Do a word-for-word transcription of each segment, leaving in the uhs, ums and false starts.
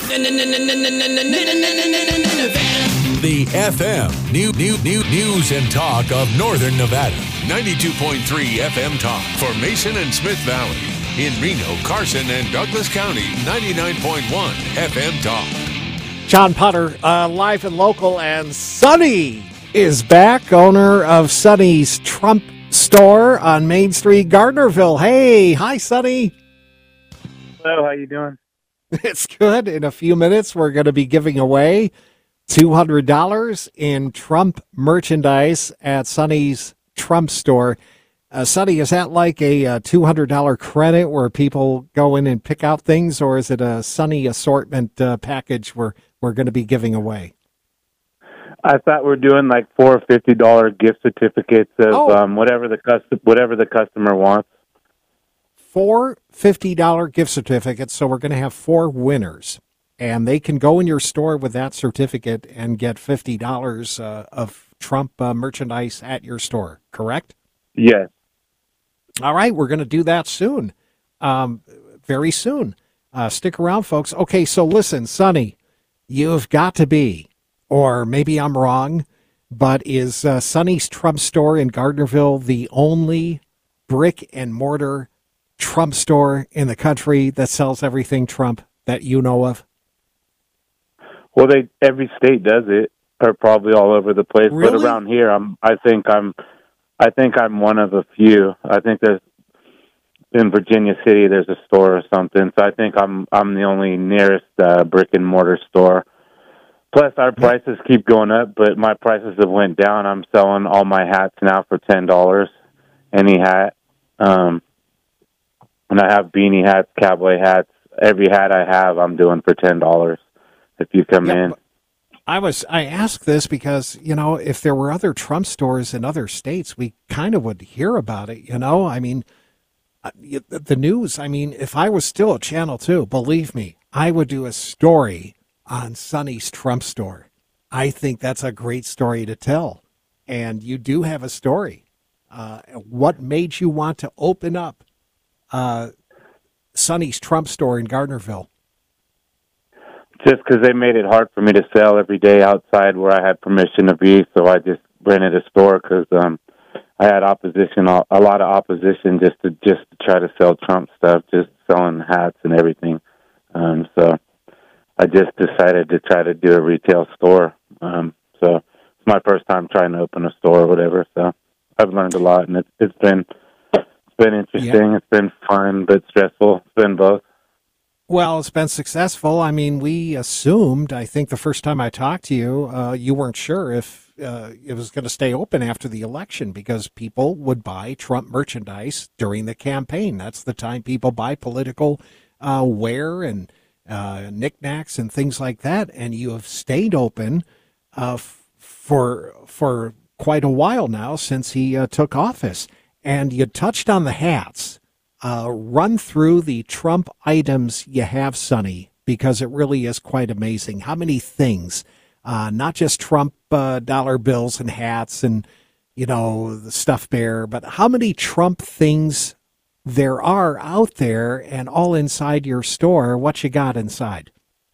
The F M new, new, new news and talk of Northern Nevada. ninety-two point three F M Talk for Mason and Smith Valley. In Reno, Carson, and Douglas County, ninety-nine point one F M Talk. John Potter, uh, live and local, and Sonny is back, owner of Sonny's Trump Store on Main Street, Gardnerville. Hey, hi, Sonny. Hello, how you doing? It's good. In a few minutes, we're going to be giving away two hundred dollars in Trump merchandise at Sonny's Trump Store. Uh, Sonny, is that like a uh, two hundred dollars credit where people go in and pick out things, or is it a Sonny assortment uh, package we're, we're going to be giving away? I thought we we're doing like four fifty dollars gift certificates of oh. um, whatever the custom, whatever the customer wants. Four fifty dollars gift certificates, so we're going to have four winners. And they can go in your store with that certificate and get fifty dollars uh, of Trump uh, merchandise at your store, correct? Yes. All right, we're going to do that soon, um, very soon. Uh, stick around, folks. Okay, so listen, Sonny, you've got to be, or maybe I'm wrong, but is uh, Sonny's Trump Store in Gardnerville the only brick and mortar Trump store in the country that sells everything Trump that you know of? Well, they every state does it, or probably all over the place. Really? But around here, I'm. I think I'm. I think I'm one of a few. I think there's in Virginia City there's a store or something. So I think I'm. I'm the only nearest uh, brick and mortar store. Plus, our prices keep going up, but my prices have went down. I'm selling all my hats now for ten dollars, any hat. Um, and I have beanie hats, cowboy hats. Every hat I have, I'm doing for ten dollars. If you come yeah, in. I was I asked this because, you know, if there were other Trump stores in other states, we kind of would hear about it, you know? I mean, the news, I mean, if I was still at Channel two, believe me, I would do a story on Sonny's Trump Store. I think that's a great story to tell. And you do have a story. Uh, what made you want to open up uh, Sonny's Trump Store in Gardnerville? Just because they made it hard for me to sell every day outside where I had permission to be, so I just rented a store because um, I had opposition, a lot of opposition, just to just to try to sell Trump stuff, just selling hats and everything. Um, so I just decided to try to do a retail store. Um, so it's my first time trying to open a store or whatever. So I've learned a lot, and it's it's been it's been interesting. Yeah. It's been fun, but stressful. It's been both. Well, it's been successful. I mean, we assumed, I think the first time I talked to you, uh, you weren't sure if uh, it was going to stay open after the election because people would buy Trump merchandise during the campaign. That's the time people buy political uh, wear and uh, knickknacks and things like that. And you have stayed open uh, f- for for quite a while now since he uh, took office. And you touched on the hats. Uh, run through the Trump items you have, Sonny, because it really is quite amazing. How many things, uh, not just Trump uh, dollar bills and hats and, you know, the stuffed bear, but how many Trump things there are out there and all inside your store? What you got inside?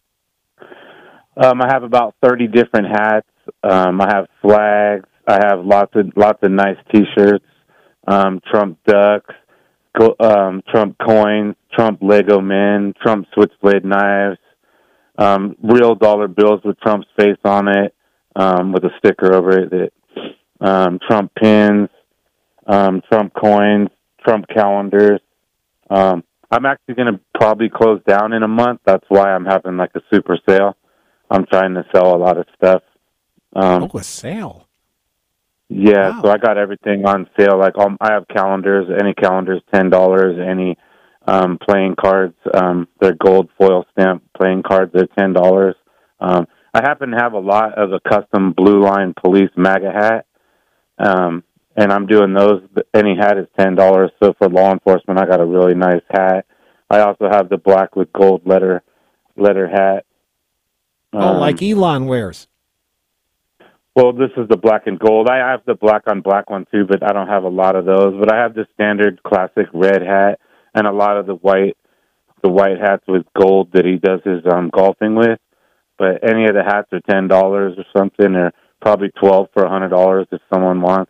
Um, I have about thirty different hats. Um, I have flags. I have lots of lots of nice T-shirts, um, Trump ducks. Um, Trump coins, Trump Lego men, Trump switchblade knives, um, real dollar bills with Trump's face on it, um, with a sticker over it, that, um, Trump pins, um, Trump coins, Trump calendars. Um, I'm actually going to probably close down in a month. That's why I'm having like a super sale. I'm trying to sell a lot of stuff. Um, oh, a sale. Yeah, wow. So I got everything on sale. Like um, I have calendars. Any calendars, ten dollars. Any um, playing cards, um, they're gold foil stamp playing cards. They're ten dollars. Um, I happen to have a lot of the custom Blue Line Police MAGA hat, um, and I'm doing those. Any hat is ten dollars. So for law enforcement, I got a really nice hat. I also have the black with gold letter letter hat. Um, oh, like Elon wears. Well, this is the black and gold. I have the black on black one too, but I don't have a lot of those. But I have the standard classic red hat and a lot of the white the white hats with gold that he does his um, golfing with. But any of the hats are ten dollars or something, or probably twelve for a hundred dollars if someone wants.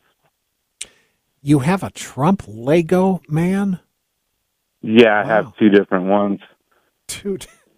You have a Trump Lego man? Yeah, I Wow. have two different ones. Two.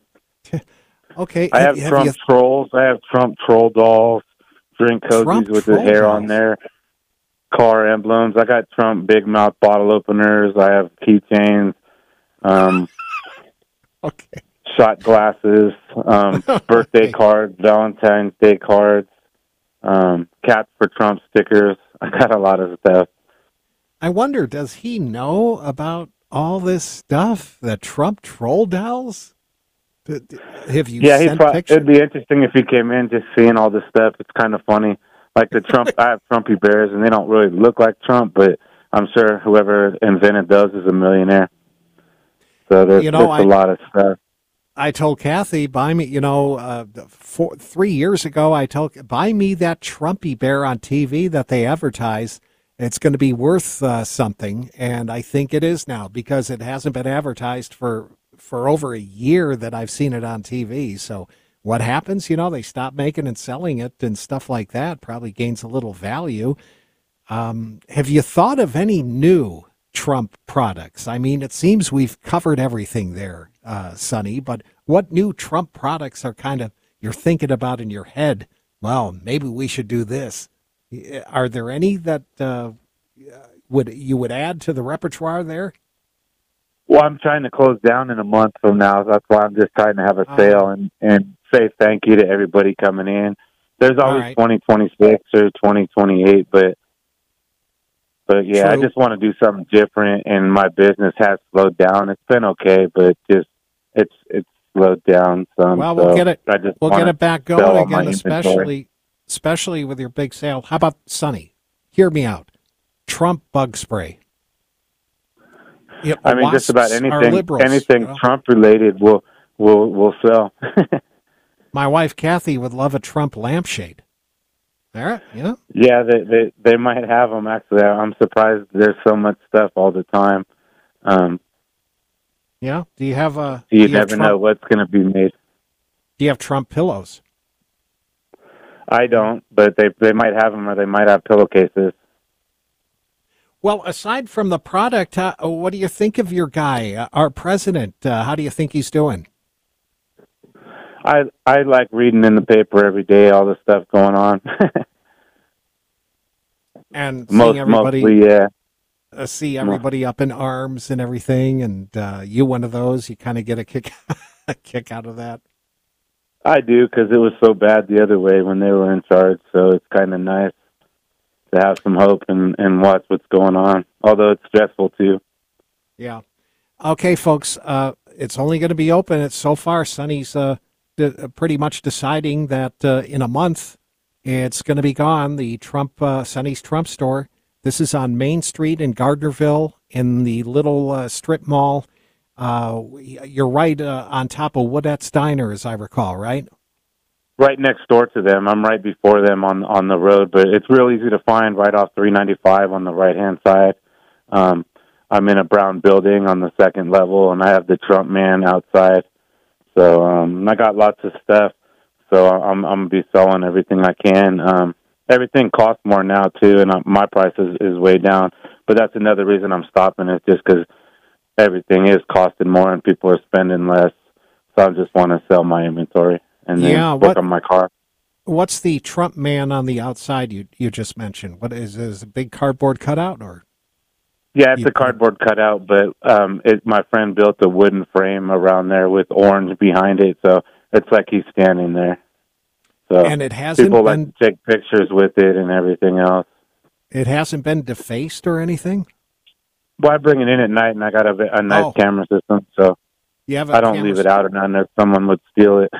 Okay. I have, have Trump you, trolls. I have Trump troll dolls, drink cozies Trump with the troll hair dolls. on there, car emblems. I got Trump big mouth bottle openers. I have keychains, um, okay. shot glasses, um, birthday Okay. cards, Valentine's Day cards, um, Cats for Trump stickers. I got a lot of stuff. I wonder, does he know about all this stuff? The Trump troll dolls? D- d- Have you Yeah, he sent pro- pictures? it'd be interesting if he came in just seeing all this stuff. It's kind of funny. Like the Trump, I have Trumpy bears, and they don't really look like Trump, but I'm sure whoever invented those is a millionaire. So there's, You know, there's I- a lot of stuff. I told Kathy, buy me, you know, uh, four, three years ago, I told, buy me that Trumpy bear on T V that they advertise. It's going to be worth uh, something. And I think it is now because it hasn't been advertised for, for over a year that I've seen it on T V. So what happens? You know, they stop making and selling it and stuff like that. Probably gains a little value. Um, have you thought of any new Trump products? I mean, it seems we've covered everything there, uh, Sonny, but what new Trump products are kind of you're thinking about in your head? Well, maybe we should do this. Are there any that uh, would you would add to the repertoire there? Well, I'm trying to close down in a month from now. So that's why I'm just trying to have a Oh. sale and, and say thank you to everybody coming in. There's always right. twenty twenty-six or twenty twenty-eight, but but yeah, True. I just want to do something different. And my business has slowed down. It's been okay, but just it's it's slowed down some. Well, we'll so get it. I just We'll wanna get it back sell going all my again, inventory. especially especially with your big sale. How about Sonny? Hear me out. Trump bug spray. Yeah, I mean, just about wasps are anything liberals, anything you know? Trump related will will will sell. My wife Kathy would love a Trump lampshade. All right, yeah. Yeah, they, they they might have them. Actually, I'm surprised there's so much stuff all the time. Um, Yeah. Do you have a? you do you have never Trump, know what's going to be made. Do you have Trump pillows? I don't, but they they might have them, or they might have pillowcases. Well, aside from the product, uh, what do you think of your guy, uh, our president? Uh, how do you think he's doing? I I like reading in the paper every day all the stuff going on. And seeing Most everybody, mostly, yeah. uh, see everybody up in arms and everything, and uh, you one of those. You kind of get a kick, a kick out of that. I do because it was so bad the other way when they were in charge. So it's kind of nice to have some hope and and watch what's going on. Although it's stressful too. Yeah. Okay, folks. Uh, it's only going to be open. It's so far, Sonny's uh, de- pretty much deciding that uh, in a month it's going to be gone. The Trump uh, Sonny's Trump store. This is on Main Street in Gardnerville in the little uh, strip mall. Uh, you're right uh, on top of Woodette's Diner, as I recall, right? Right next door to them. I'm right before them on on the road, but it's real easy to find right off three ninety-five on the right hand side. Um, I'm in a brown building on the second level, and I have the Trump man outside. So um, I got lots of stuff. So I'm I'm gonna be selling everything I can. Um, everything costs more now too, and uh, my price is, is way down. But that's another reason I'm stopping. Is just because everything is costing more, and people are spending less. So I just want to sell my inventory and then Yeah, work what- on my car. What's the Trump man on the outside you you just mentioned? What is is a big cardboard cutout or? Yeah, it's You- a cardboard cutout, but um, it, my friend built a wooden frame around there with orange behind it, so it's like he's standing there. So And it hasn't people been like to take pictures with it and everything else. it hasn't been defaced or anything. Well, I bring it in at night, and I got a, a nice Oh. camera system, so You have a I don't camera leave it system. out or nothing if someone would steal it.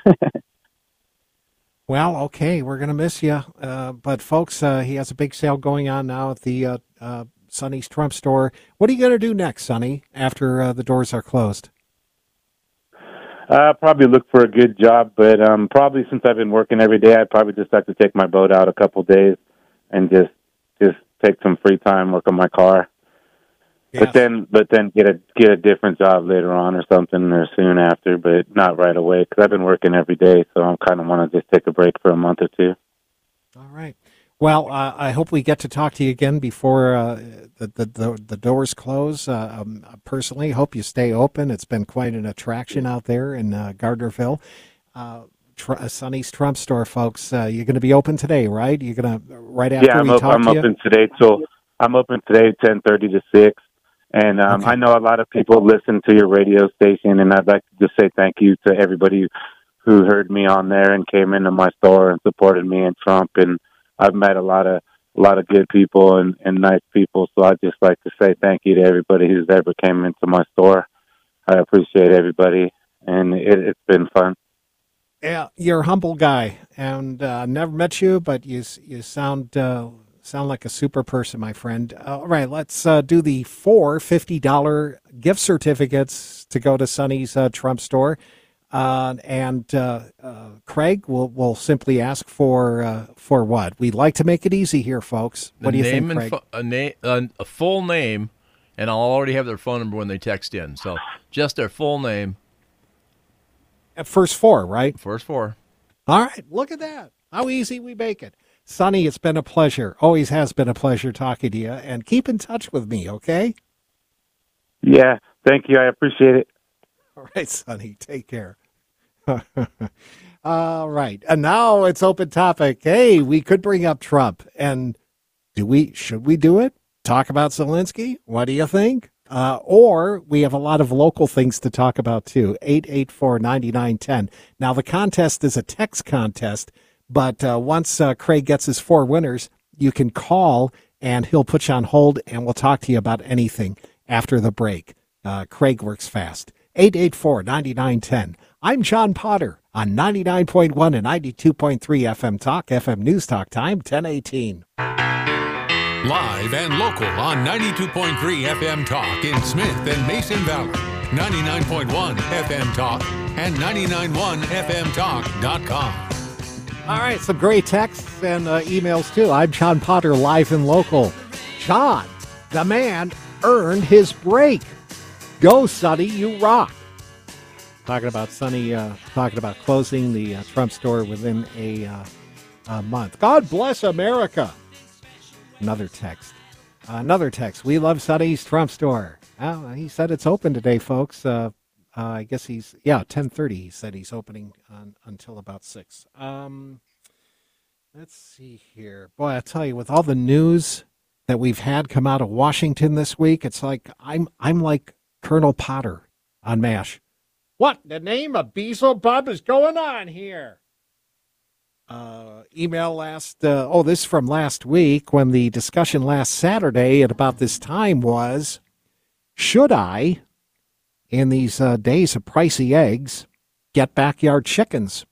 Well, okay, we're gonna miss you, uh, but folks, uh, he has a big sale going on now at the uh, uh, Sonny's Trump store. What are you gonna do next, Sonny? After uh, the doors are closed? uh, probably look for a good job, but um, probably since I've been working every day, I'd probably just like to take my boat out a couple days and just just take some free time, work on my car. But then, but then get a get a different job later on or something, or soon after, but not right away because I've been working every day, so I kind of want to just take a break for a month or two. All right. Well, uh, I hope we get to talk to you again before uh, the, the the the doors close. Uh, um, personally, hope you stay open. It's been quite an attraction out there in uh, Gardnerville. Uh, Tr- Sonny's Trump Store, folks. Uh, you're going to be open today, right? You're going to right after yeah, I'm we up, talk I'm to you? open today till I'm open today, ten thirty to six. And um, Okay. I know a lot of people listen to your radio station, and I'd like to just say thank you to everybody who heard me on there and came into my store and supported me and Trump. And I've met a lot of a lot of good people and, and nice people. So I'd just like to say thank you to everybody who's ever came into my store. I appreciate everybody, and it, it's been fun. Yeah, you're a humble guy, and uh, never met you, but you you sound uh, sound like a super person, my friend. All right, let's uh, do the four fifty dollar gift certificates to go to Sonny's uh, Trump Store, uh, and uh, uh, Craig will will simply ask for uh, for what? We'd like to make it easy here, folks. What do you think, Craig? Fo- a name, a, a full name, and I'll already have their phone number when they text in. So just their full name. At first four, right? First four. All right, look at that. How easy we make it. Sonny, it's been a pleasure. Always has been a pleasure talking to you. And keep in touch with me, okay? Yeah, thank you. I appreciate it. All right, Sonny, take care. All right. And now it's open topic. Hey, we could bring up Trump. And do we? Should we do it? Talk about Zelensky? What do you think? Uh, or we have a lot of local things to talk about, too. eight eight four, nine nine one zero. Now, the contest is a text contest, but uh, once uh, Craig gets his four winners, you can call, and he'll put you on hold, and we'll talk to you about anything after the break. Uh, Craig works fast. eight eight four, nine nine one zero. I'm John Potter on ninety-nine point one and ninety-two point three F M Talk, F M News Talk Time, ten eighteen. Live and local on ninety-two point three F M Talk in Smith and Mason Valley, ninety-nine point one F M Talk, and ninety-nine point one F M talk dot com. All right, some great texts and uh, emails, too. I'm John Potter, live and local. John, the man, earned his break. Go, Sonny, you rock. Talking about Sonny, uh, talking about closing the uh, Trump store within a, uh, a month. God bless America. Another text. Uh, another text. We love Sonny's Trump store. Well, he said it's open today, folks. Uh, uh, I guess he's, yeah, ten thirty. He said he's opening on, until about six. Um, let's see here. Boy, I tell you, with all the news that we've had come out of Washington this week, it's like I'm I'm like Colonel Potter on MASH. What in the name of Beelzebub is going on here? Uh, email last, uh, oh, this from last week when the discussion last Saturday at about this time was, should I, in these uh, days of pricey eggs, get backyard chickens?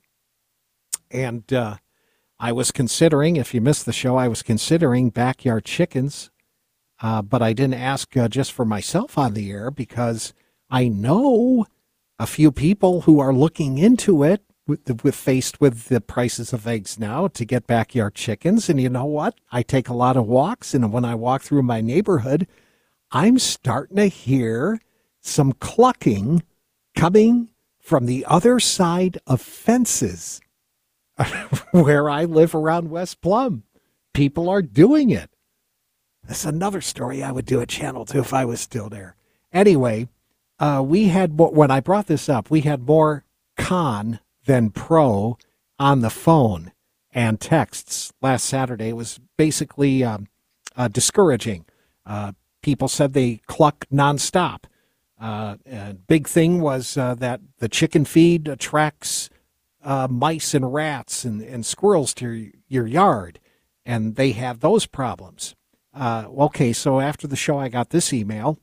And uh, I was considering, if you missed the show, I was considering backyard chickens, uh, but I didn't ask uh, just for myself on the air because I know a few people who are looking into it. With, with faced with the prices of eggs now to get backyard chickens. And you know what? I take a lot of walks, and when I walk through my neighborhood, I'm starting to hear some clucking coming from the other side of fences where I live around West Plum. People are doing it. That's another story I would do at Channel two if I was still there. Anyway, uh, we had, when I brought this up, we had more con than pro on the phone and texts last Saturday. It was basically um, uh, discouraging. Uh, people said they cluck nonstop. Uh, and big thing was uh, that the chicken feed attracts uh, mice and rats and, and squirrels to your, your yard, and they have those problems. Uh, okay, so after the show, I got this email.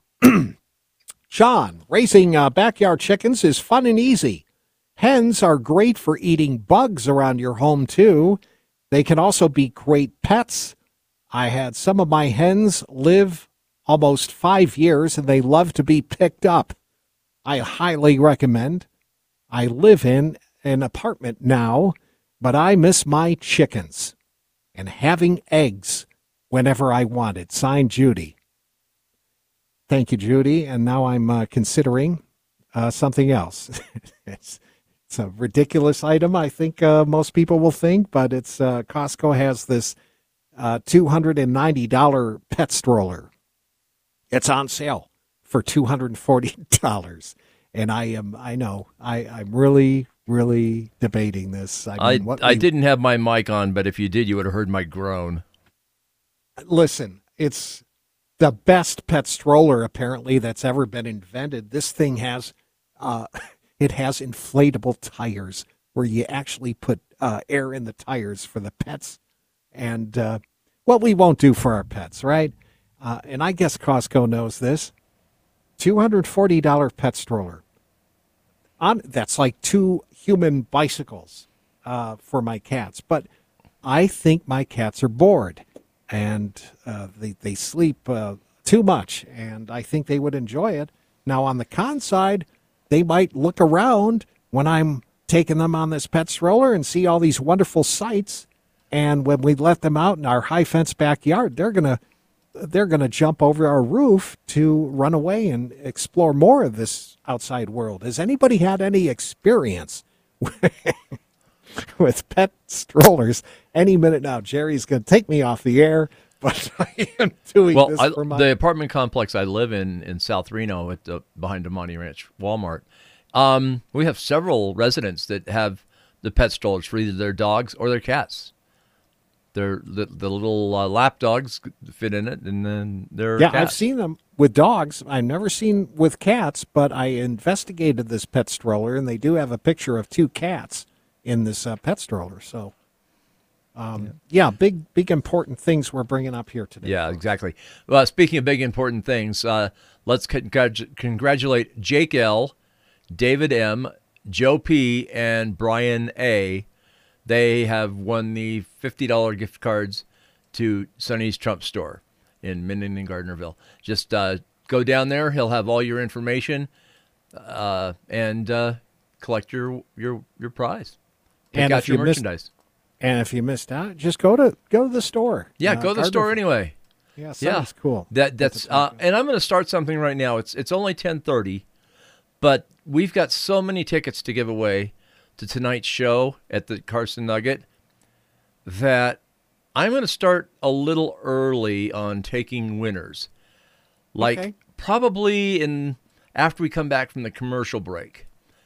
John, raising uh, backyard chickens is fun and easy. Hens are great for eating bugs around your home, too. They can also be great pets. I had some of my hens live almost five years, and they love to be picked up. I highly recommend. I live in an apartment now, but I miss my chickens and having eggs whenever I wanted. Signed, Judy. Thank you, Judy. And now I'm uh, considering uh, something else. it's, it's a ridiculous item, I think uh, most people will think, but it's uh, Costco has this uh, two hundred ninety dollars pet stroller. It's on sale for two hundred forty dollars. And I am, I know, I, I'm really, really debating this. I, mean, I, what I we, didn't have my mic on, but if you did, you would have heard my groan. Listen, it's the best pet stroller, apparently, that's ever been invented. This thing has, uh, it has inflatable tires where you actually put uh, air in the tires for the pets. And uh, what we won't do for our pets, right? Uh, and I guess Costco knows this. two hundred forty dollars pet stroller. On, that's like two human bicycles uh, for my cats. But I think my cats are bored. And uh, they, they sleep uh, too much, and I think they would enjoy it. Now, on the con side, they might look around when I'm taking them on this pet stroller and see all these wonderful sights. And when we let them out in our high fence backyard, they're gonna they're gonna jump over our roof to run away and explore more of this outside world. Has anybody had any experience with pet strollers? Any minute now, Jerry's going to take me off the air, but I am doing well, this I, for my... the apartment complex I live in in South Reno, at the behind the Monty Ranch Walmart. Um, we have several residents that have the pet strollers for either their dogs or their cats. They're the, the little uh, lap dogs fit in it, and then their yeah, cats. I've seen them with dogs. I've never seen with cats, but I investigated this pet stroller, and they do have a picture of two cats in this uh, pet stroller. So. Um, yeah. yeah, big, big important things we're bringing up here today. Yeah, exactly. Well, speaking of big important things, uh, let's congr- congratulate Jake L., David M., Joe P., and Brian A. They have won the fifty dollars gift cards to Sonny's Trump Store in Minden and Gardnerville. Just uh, go down there. He'll have all your information uh, and uh, collect your, your, your prize. Pick and out if your you missed- merchandise. And if you missed out, just go to go to the store. Yeah, uh, go to the store anyway. Yeah, yeah, that's cool. That that's uh, and I'm going to start something right now. It's it's only ten thirty, but we've got so many tickets to give away to tonight's show at the Carson Nugget that I'm going to start a little early on taking winners. Like Okay. probably in after we come back from the commercial break,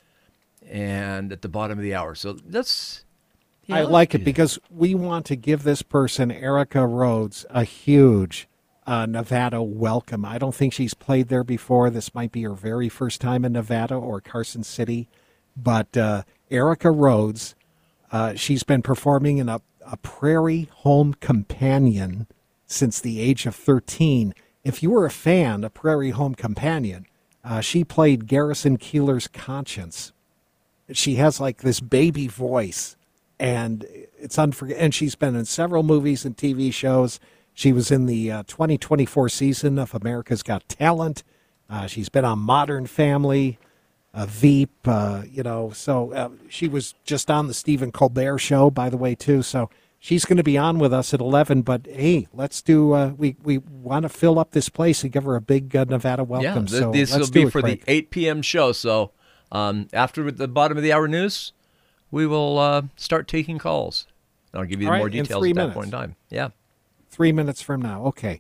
and at the bottom of the hour. So that's. Yeah, I like it because we want to give this person, Erica Rhodes, a huge uh, Nevada welcome. I don't think she's played there before. This might be her very first time in Nevada or Carson City. But uh, Erica Rhodes, uh, she's been performing in a, a Prairie Home Companion since the age of thirteen. If you were a fan of Prairie Home Companion, uh, she played Garrison Keillor's Conscience. She has like this baby voice. And it's unforgettable. And she's been in several movies and T V shows. She was in the uh, twenty twenty-four season of America's Got Talent. Uh, she's been on Modern Family, uh, Veep, uh, you know. So uh, she was just on the Stephen Colbert Show, by the way, too. So she's going to be on with us at eleven. But, hey, let's do uh, – we, we want to fill up this place and give her a big uh, Nevada welcome. Yeah, th- so this let's will do be it, for Craig. the eight p.m. show. So um, after the bottom of the hour news – we will uh, start taking calls. I'll give you All right, more in details three at that minutes. point in time. Yeah. Three minutes from now. Okay.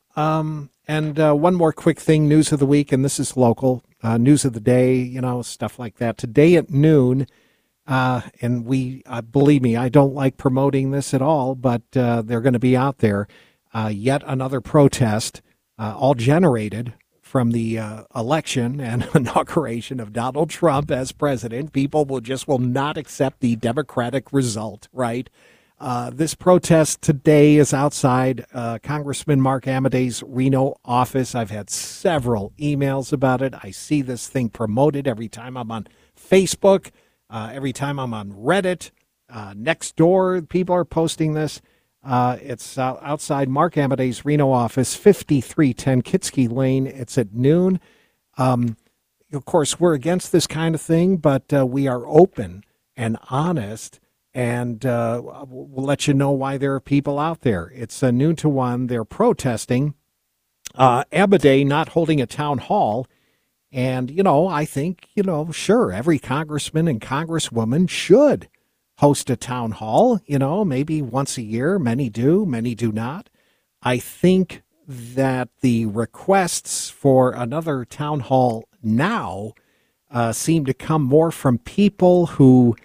Um, and uh, one more quick thing, news of the week, and this is local, uh, news of the day, you know, stuff like that. Today at noon, uh, and we, uh, believe me, I don't like promoting this at all, but uh, they're going to be out there. Uh, yet another protest, uh, all generated from the uh, election and inauguration of Donald Trump as president. People will just will not accept the Democratic result, right? Uh, this protest today is outside uh, Congressman Mark Amadei's Reno office. I've had several emails about it. I see this thing promoted every time I'm on Facebook, uh, every time I'm on Reddit. Uh, next door, people are posting this. Uh, it's uh, outside Mark Amadei's Reno office, fifty-three ten Kitsky Lane. It's at noon. Um, of course, we're against this kind of thing, but uh, we are open and honest, and uh, we'll let you know why there are people out there. It's uh, noon to one. They're protesting uh, Amadei not holding a town hall. And, you know, I think, you know, sure, every congressman and congresswoman should host a town hall, you know, maybe once a year. Many do, many do not. I think that the requests for another town hall now uh, seem to come more from people who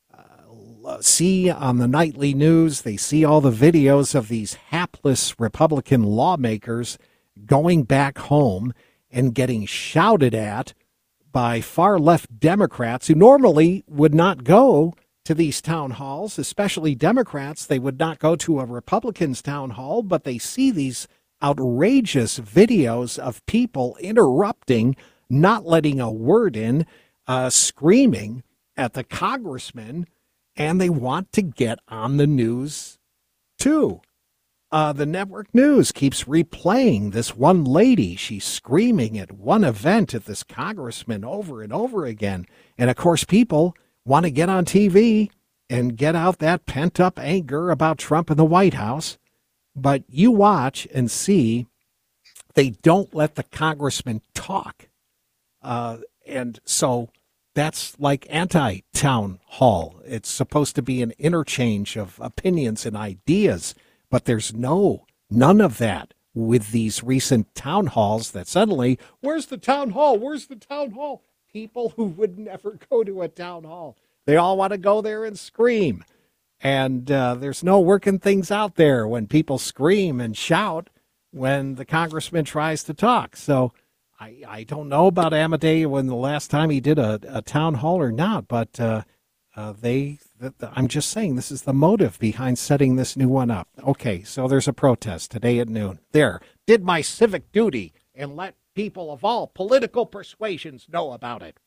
uh, see on the nightly news, they see all the videos of these hapless Republican lawmakers going back home and getting shouted at by far-left Democrats who normally would not go to these town halls, especially Democrats. They would not go to a Republican's town hall, but they see these outrageous videos of people interrupting, not letting a word in, uh, screaming at the congressman, and they want to get on the news too. Uh, the network news keeps replaying this one lady. She's screaming at one event at this congressman over and over again. And, of course, people want to get on T V and get out that pent-up anger about Trump in the White House. But you watch and see they don't let the congressman talk. Uh, and so that's like anti-town hall. It's supposed to be an interchange of opinions and ideas. But there's no, none of that with these recent town halls that suddenly, where's the town hall? Where's the town hall? People who would never go to a town hall. They all want to go there and scream. And uh, there's no working things out there when people scream and shout when the congressman tries to talk. So I, I don't know about Amadei when the last time he did a, a town hall or not, but uh, uh, they... I'm just saying this is the motive behind setting this new one up. Okay, so there's a protest today at noon. There, did my civic duty and let people of all political persuasions know about it.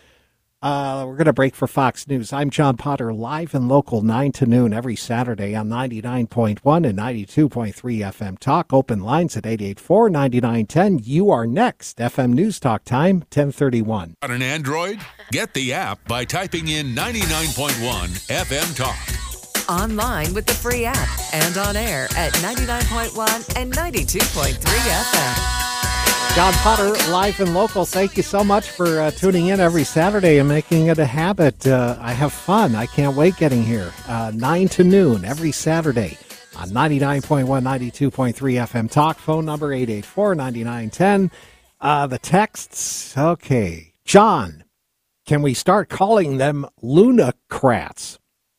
Uh, we're going to break for Fox News. I'm John Potter, live and local, nine to noon every Saturday on ninety-nine point one and ninety-two point three F M Talk. Open lines at eight eight four, nine nine one zero. You are next. F M News Talk time, ten thirty-one. On an Android? Get the app by typing in ninety-nine point one F M Talk. Online with the free app and on air at ninety-nine point one and ninety-two point three F M. John Potter, live and local. Thank you so much for uh, tuning in every Saturday and making it a habit. Uh, I have fun. I can't wait getting here. Uh, nine to noon every Saturday on ninety-nine point one, ninety-two point three F M Talk. Phone number eight eight four, nine nine one zero. Uh, the texts, okay. John, can we start calling them Lunacrats?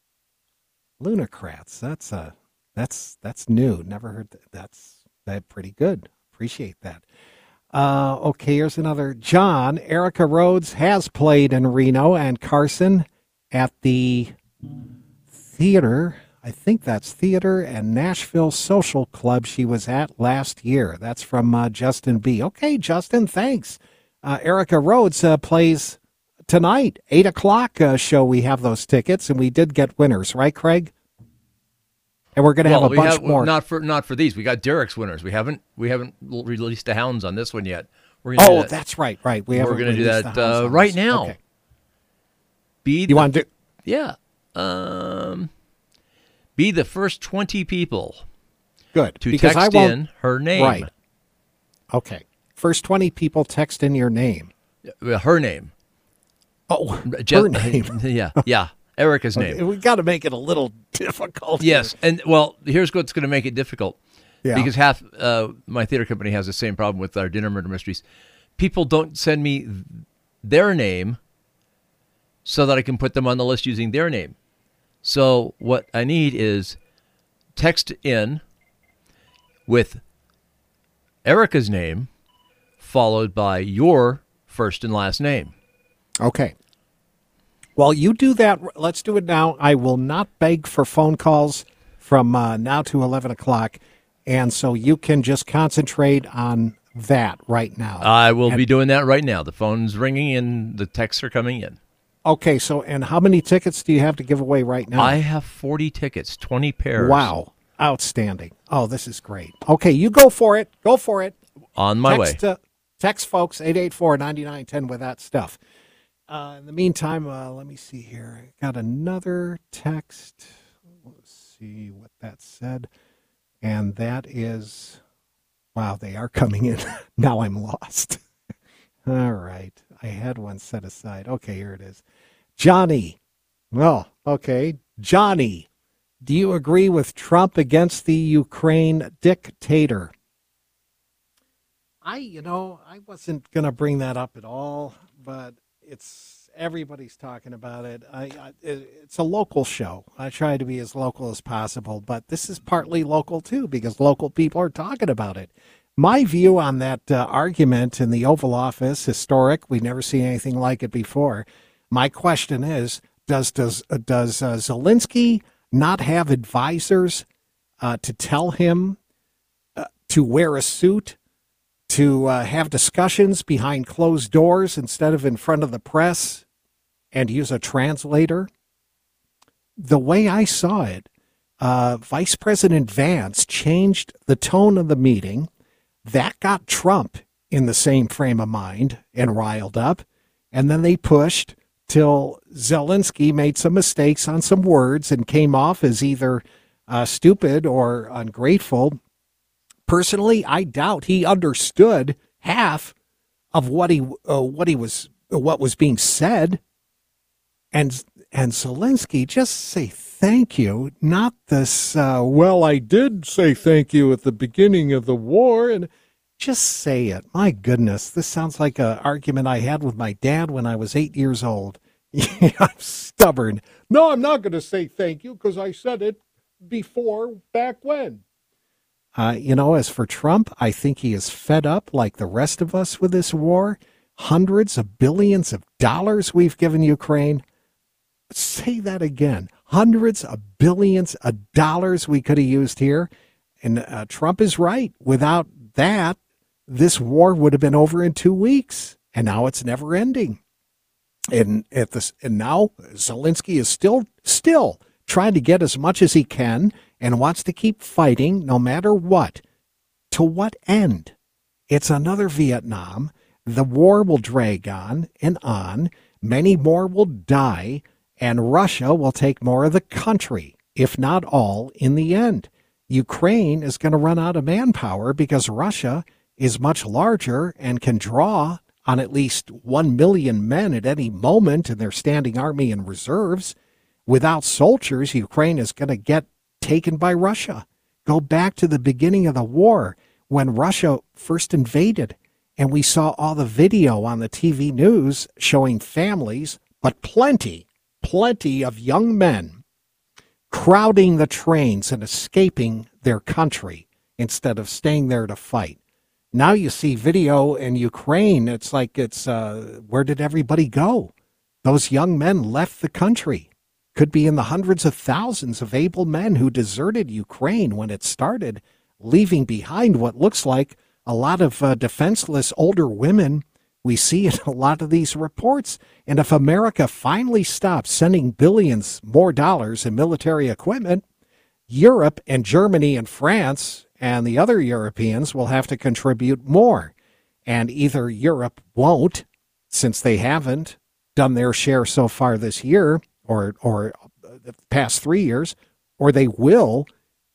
Lunacrats, that's uh, that's that's new. Never heard that. That's that pretty good. Appreciate that. Uh, okay, here's another. John, Erica Rhodes has played in Reno and Carson at the theater. I think that's theater and Nashville Social Club she was at last year. That's from uh, Justin B. Okay, Justin, thanks. Uh, Erica Rhodes uh, plays tonight, eight o'clock uh, show. We have those tickets, and we did get winners, right, Craig? And we're going to well, have a we bunch have, more. Not for not for these. We got Derek's winners. We haven't we haven't released the hounds on this one yet. We're gonna oh, that. that's right, right. We we're going to do that uh, right now. Okay. Be you the, want to do? Yeah. Um, be the first twenty people. Good. To because text I won't, in her name. Right. Okay. First twenty people text in your name. Uh, her name. Oh, Just, her name. yeah, yeah. Erica's name. Okay, we got to make it a little difficult. Yes, here. and well, here's what's going to make it difficult. Yeah. Because half uh, my theater company has the same problem with our dinner murder mysteries. People don't send me their name so that I can put them on the list using their name. So what I need is text in with Erica's name followed by your first and last name. Okay. While you do that, let's do it now. I will not beg for phone calls from uh, now to eleven o'clock, and so you can just concentrate on that right now. I will and, be doing that right now. The phone's ringing and the texts are coming in. Okay, so and how many tickets do you have to give away right now? I have forty tickets, twenty pairs. Wow. Outstanding. Oh, this is great. Okay, you go for it. Go for it. On my text, way. Uh, text folks, eight eight four, nine nine one zero with that stuff. Uh, in the meantime, uh, let me see here. I got another text. Let's see what that said. And that is, Wow, they are coming in. Now I'm lost. All right. I had one set aside. Okay, here it is. Johnny. Well, okay. Johnny, do you agree with Trump against the Ukraine dictator? I, you know, I wasn't going to bring that up at all, but it's everybody's talking about it. I, I it's a local show. I try to be as local as possible, but this is partly local too because local people are talking about it. My view on that uh, argument in the Oval Office, historic, we've never seen anything like it before. My question is, does does uh, does uh, Zelensky not have advisors uh, to tell him uh, to wear a suit, to uh, have discussions behind closed doors instead of in front of the press, and use a translator? The way I saw it, uh, Vice President Vance changed the tone of the meeting. That got Trump in the same frame of mind and riled up. And then they pushed till Zelensky made some mistakes on some words and came off as either uh, stupid or ungrateful. Personally, I doubt he understood half of what he uh, what he was what was being said. And and Zelensky, just say thank you, not this, uh, well, I did say thank you at the beginning of the war, and just say it. My goodness, this sounds like an argument I had with my dad when I was eight years old. I'm stubborn. No, I'm not going to say thank you because I said it before, back when. Uh, you know, as for Trump, I think he is fed up like the rest of us with this war. Hundreds of billions of dollars we've given Ukraine. Say that again. Hundreds of billions of dollars we could have used here. And uh, Trump is right. Without that, this war would have been over in two weeks. And now it's never ending. And at this, and now Zelensky is still, still trying to get as much as he can and wants to keep fighting no matter what. To what end? It's another Vietnam. The war will drag on and on. Many more will die. And Russia will take more of the country, if not all, in the end. Ukraine is going to run out of manpower because Russia is much larger and can draw on at least one million men at any moment in their standing army and reserves. Without soldiers, Ukraine is going to get taken by Russia. Go back to the beginning of the war when Russia first invaded, and we saw all the video on the T V news showing families, but plenty, plenty of young men crowding the trains and escaping their country instead of staying there to fight. Now you see video in Ukraine. It's like it's, uh, where did everybody go? Those young men left the country. Could be in the hundreds of thousands of able men who deserted Ukraine when it started, leaving behind what looks like a lot of uh, defenseless older women. We see in a lot of these reports. And if America finally stops sending billions more dollars in military equipment, Europe and Germany and France and the other Europeans will have to contribute more. And either Europe won't, since they haven't done their share so far this year or, or the past three years, or they will.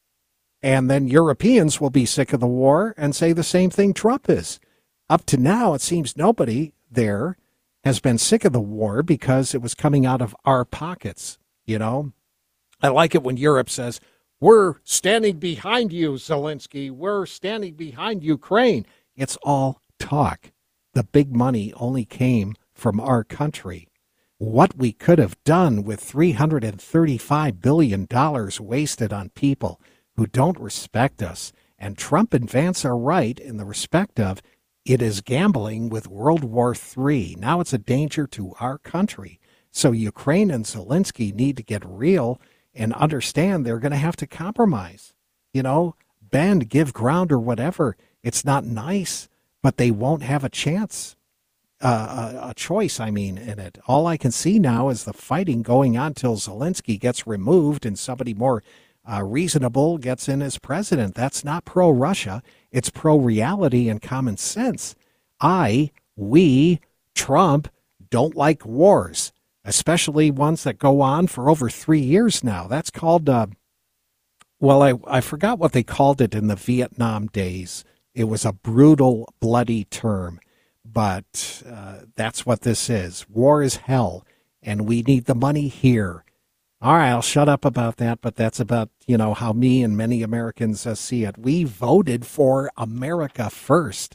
And then Europeans will be sick of the war and say the same thing Trump is. Up to now, it seems nobody there has been sick of the war because it was coming out of our pockets, you know. I like it when Europe says, we're standing behind you, Zelensky. We're standing behind Ukraine. It's all talk. The big money only came from our country. What we could have done with three hundred thirty-five billion dollars wasted on people who don't respect us. And Trump and Vance are right in the respect of it is gambling with World War Three. Now it's a danger to our country. So Ukraine and Zelensky need to get real and understand they're going to have to compromise. You know, bend, give ground or whatever. It's not nice, but they won't have a chance, uh, a, a choice, I mean, in it. All I can see now is the fighting going on till Zelensky gets removed and somebody more Uh, reasonable gets in as president. That's not pro-Russia. It's pro-reality and common sense. I, we, Trump, don't like wars, especially ones that go on for over three years now. That's called, uh, well, I, I forgot what they called it in the Vietnam days. It was a brutal, bloody term. But uh, that's what this is. War is hell, and we need the money here. All right, I'll shut up about that, but that's about, you know, how me and many Americans uh, see it. We voted for America first.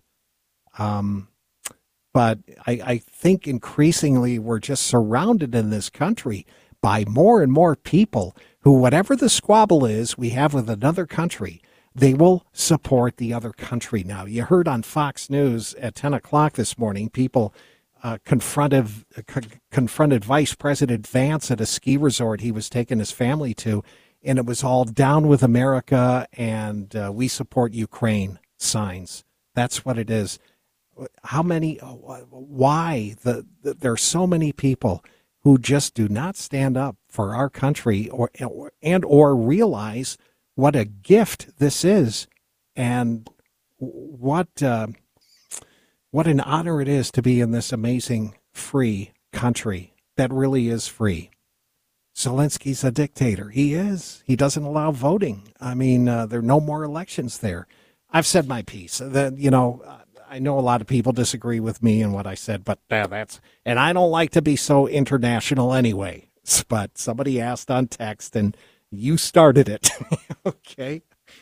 Um, but I, I think increasingly we're just surrounded in this country by more and more people who, whatever the squabble is we have with another country, they will support the other country now. You heard on Fox News at ten o'clock this morning, people uh, confronted, uh, confronted Vice President Vance at a ski resort he was taking his family to, and it was all down with America and uh, we support Ukraine signs. That's what it is. How many, why? The, the, there are so many people who just do not stand up for our country or, or and or realize what a gift this is, and what uh, what an honor it is to be in this amazing free country that really is free. Zelensky's a dictator. He is. He doesn't allow voting. I mean, uh, there are no more elections there. I've said my piece. That, you know, I know a lot of people disagree with me and what I said, but uh, that's, and I don't like to be so international anyway. But somebody asked on text, and you started it. Okay.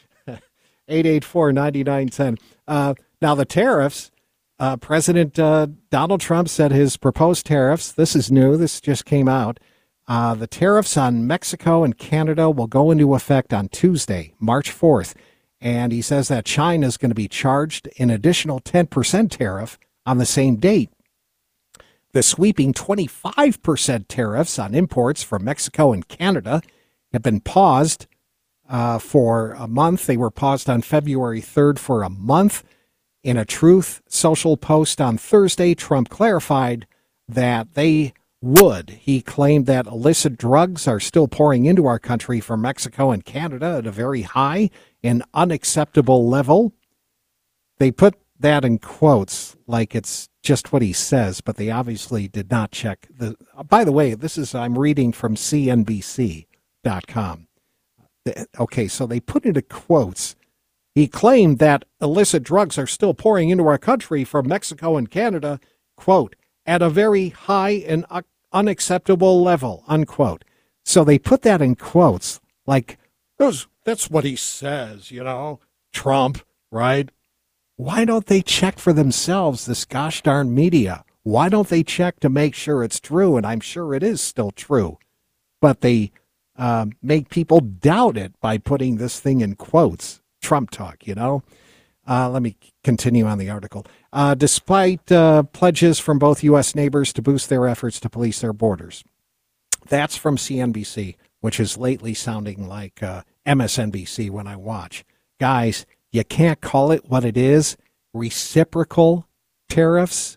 eight eight four, nine nine one zero. Uh, now, the tariffs, uh, President uh, Donald Trump said his proposed tariffs, this is new, this just came out, uh, the tariffs on Mexico and Canada will go into effect on Tuesday, March fourth. And he says that China is going to be charged an additional ten percent tariff on the same date. The sweeping twenty-five percent tariffs on imports from Mexico and Canada have been paused uh, for a month. They were paused on February third for a month. In a Truth Social post on Thursday, Trump clarified that they would. He claimed that illicit drugs are still pouring into our country from Mexico and Canada at a very high and unacceptable level. They put that in quotes like it's just what he says, but they obviously did not check. The. By the way, this is, I'm reading from C N B C dot com. Okay, so they put into quotes. He claimed that illicit drugs are still pouring into our country from Mexico and Canada, quote, at a very high and unacceptable level, unquote. So they put that in quotes like, that's what he says, you know, Trump, right? Why don't they check for themselves, this gosh darn media? Why don't they check to make sure it's true? And I'm sure it is still true. But they uh, make people doubt it by putting this thing in quotes. Trump talk, you know. Uh, let me continue on the article. Uh, despite uh, pledges from both U S neighbors to boost their efforts to police their borders. That's from C N B C, which is lately sounding like uh, M S N B C when I watch. Guys, you can't call it what it is. Reciprocal tariffs.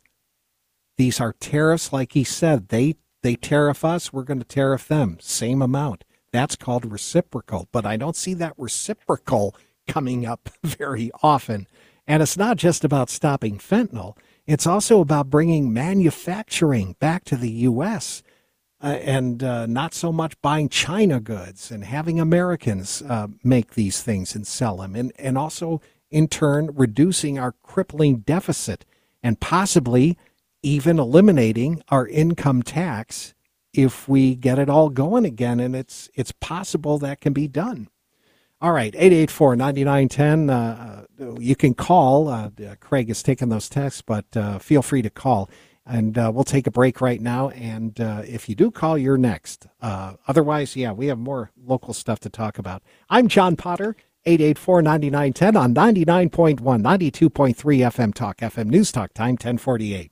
These are tariffs, like he said. They they tariff us, we're going to tariff them. Same amount. That's called reciprocal. But I don't see that reciprocal coming up very often. And it's not just about stopping fentanyl. It's also about bringing manufacturing back to the U S uh, and uh, not so much buying China goods and having Americans uh, make these things and sell them. And, and also, in turn, reducing our crippling deficit and possibly even eliminating our income tax if we get it all going again. And it's it's possible that can be done. All right, eight eight four, nine nine one zero. Uh, you can call. Uh, Craig is taking those texts, but uh, feel free to call. And uh, we'll take a break right now. And uh, if you do call, you're next. Uh, otherwise, yeah, we have more local stuff to talk about. I'm John Potter, eight eight four, nine nine one zero on ninety-nine point one, ninety-two point three F M Talk, F M News Talk, time ten forty-eight.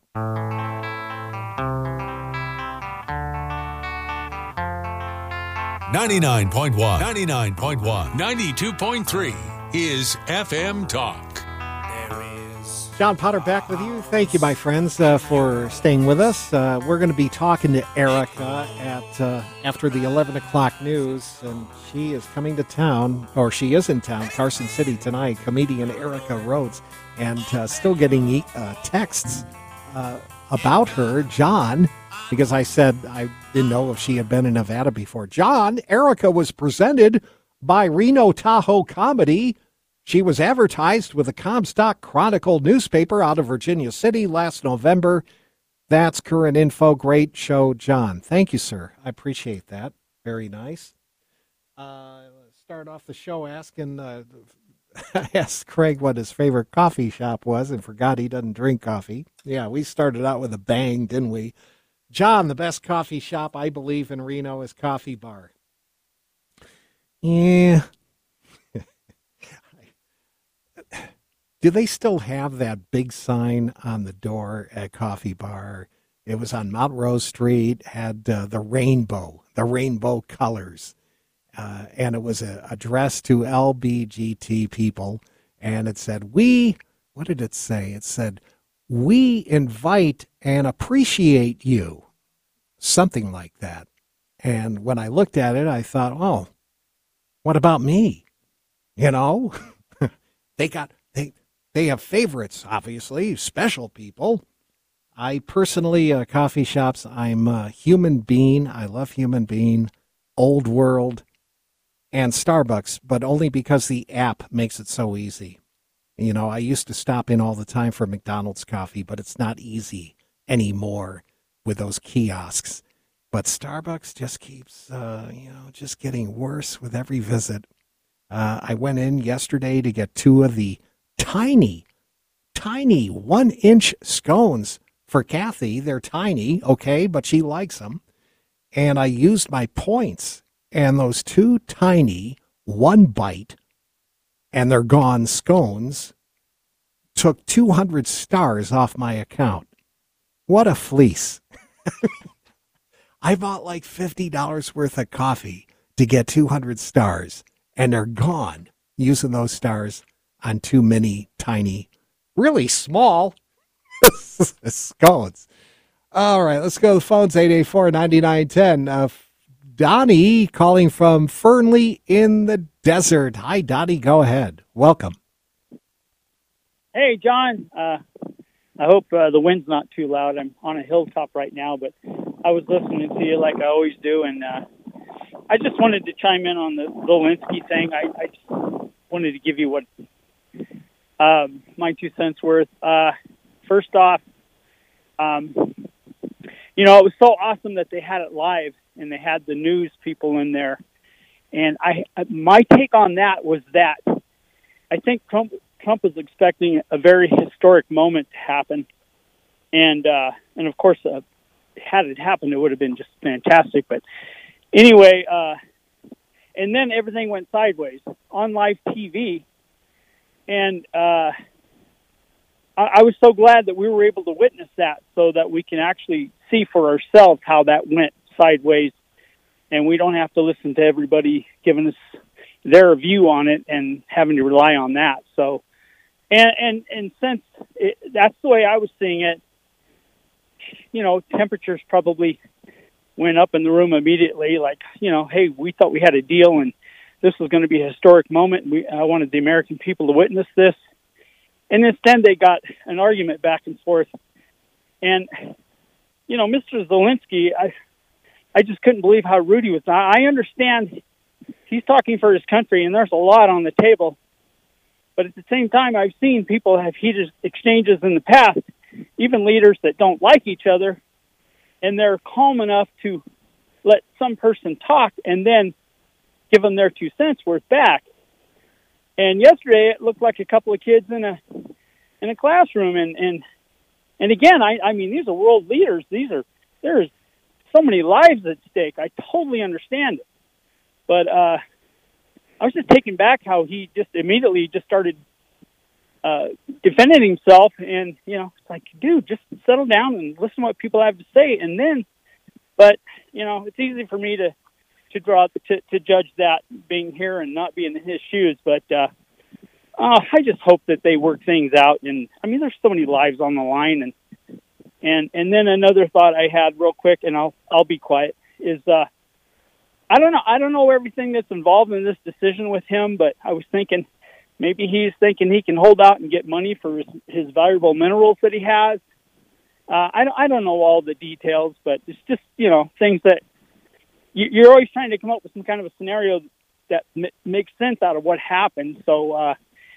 ninety-nine point one, ninety-nine point one, ninety-two point three is F M Talk. John Potter back with you. Thank you, my friends, uh, for staying with us. Uh, we're going to be talking to Erica at uh, after the eleven o'clock news, and she is coming to town, or she is in town, Carson City tonight, comedian Erica Rhodes, and uh, still getting uh, texts uh, about her, John, because I said I didn't know if she had been in Nevada before. John, Erica was presented by Reno Tahoe Comedy She was advertised with the Comstock Chronicle newspaper out of Virginia City last November. That's current info. Great show, John. Thank you, sir. I appreciate that. Very nice. Uh, start off the show asking, uh, I asked Craig what his favorite coffee shop was and forgot he doesn't drink coffee. Yeah, we started out with a bang, didn't we? John, the best coffee shop, I believe, in Reno is Coffee Bar. Yeah. Do they still have that big sign on the door at Coffee Bar? It was on Mount Rose Street, had uh, the rainbow, the rainbow colors. Uh, and it was uh, addressed to L B G T people. And it said, we, what did it say? It said, we invite and appreciate you. Something like that. And when I looked at it, I thought, oh, what about me? You know, they got, they, they have favorites, obviously, special people. I personally, uh, coffee shops, I'm a Human Bean. I love Human Bean, Old World, and Starbucks, but only because the app makes it so easy. You know, I used to stop in all the time for McDonald's coffee, but it's not easy anymore with those kiosks. But Starbucks just keeps, uh, you know, just getting worse with every visit. Uh, I went in yesterday to get two of the tiny, tiny one-inch scones for Kathy. They're tiny, okay, but she likes them. And I used my points, and those two tiny, one bite, and they're gone scones took two hundred stars off my account. What a fleece. I bought like fifty dollars worth of coffee to get two hundred stars, and they're gone using those stars on too many tiny, really small scones. All right, let's go to the phones, eight eight four, nine nine one zero. Uh, Donnie calling from Fernley in the desert. Hi, Donnie. Go ahead. Welcome. Hey, John. Uh, I hope uh, the wind's not too loud. I'm on a hilltop right now, but I was listening to you like I always do, and uh, I just wanted to chime in on the Zelensky thing. I, I just wanted to give you what um, my two cents worth. Uh, first off, um, you know, it was so awesome that they had it live and they had the news people in there. And I, my take on that was that I think Trump Trump was expecting a very historic moment to happen, and uh, and of course, uh, had it happened, it would have been just fantastic. But anyway, uh, and then everything went sideways on live T V, and uh, I, I was so glad that we were able to witness that, so that we can actually see for ourselves how that went sideways, and we don't have to listen to everybody giving us their view on it and having to rely on that. So, and and and since it, that's the way I was seeing it, you know, temperatures probably went up in the room immediately. Like, you know, hey, we thought we had a deal, and this was going to be a historic moment. We I wanted the American people to witness this, and instead they got an argument back and forth. And you know, Mister Zelensky, I I just couldn't believe how rude he was. I understand he's talking for his country, and there's a lot on the table. But at the same time, I've seen people have heated exchanges in the past, even leaders that don't like each other, and they're calm enough to let some person talk and then give them their two cents worth back. And yesterday, it looked like a couple of kids in a in a classroom, and and and again, I I mean, these are world leaders. These are there's so many lives at stake. I totally understand it. But uh, I was just taken back how he just immediately just started uh, defending himself. And, you know, it's like, dude, just settle down and listen to what people have to say. And then, but, you know, it's easy for me to, to draw, to, to judge that being here and not being in his shoes. But uh, uh, I just hope that they work things out. And, I mean, there's so many lives on the line. And and and then another thought I had real quick, and I'll I'll be quiet, is uh, I don't know. I don't know everything that's involved in this decision with him, but I was thinking maybe he's thinking he can hold out and get money for his, his valuable minerals that he has. Uh, I don't, I don't know all the details, but it's just, you know, things that you, you're always trying to come up with some kind of a scenario that m- makes sense out of what happened. So, uh,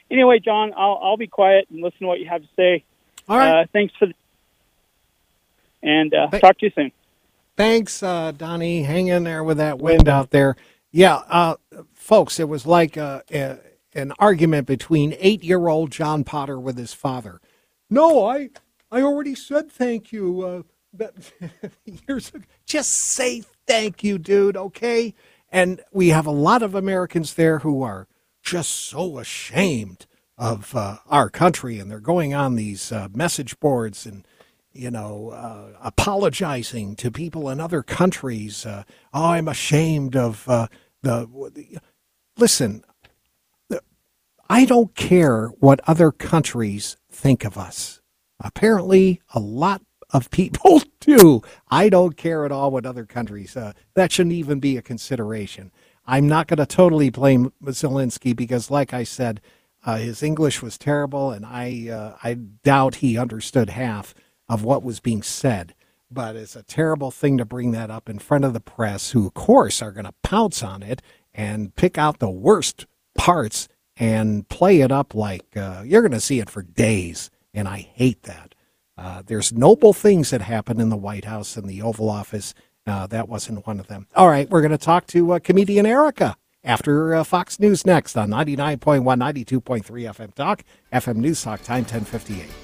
anyway, John, I'll I'll be quiet and listen to what you have to say. All right. Uh, thanks for the, and uh, Th- talk to you soon. Thanks, uh, Donnie. Hang in there with that wind out there. Yeah, uh, folks, it was like a, a, an argument between eight-year-old John Potter with his father. No, I I already said thank you. Uh, but years ago. Just say thank you, dude, okay? And we have a lot of Americans there who are just so ashamed of uh, our country, and they're going on these uh, message boards and, you know, uh, apologizing to people in other countries. Uh, oh, I'm ashamed of uh, the, the. Listen, I don't care what other countries think of us. Apparently, a lot of people do. I don't care at all what other countries. Uh, that shouldn't even be a consideration. I'm not going to totally blame Zelensky because, like I said, uh, his English was terrible, and I uh, I doubt he understood half of what was being said. But it's a terrible thing to bring that up in front of the press, who, of course, are going to pounce on it and pick out the worst parts and play it up like uh, you're going to see it for days. And I hate that. Uh, there's noble things that happen in the White House and the Oval Office. Uh, that wasn't one of them. All right, we're going to talk to uh, comedian Erica after uh, Fox News next on ninety-nine point one, ninety-two point three F M Talk, F M News Talk, time ten fifty-eight.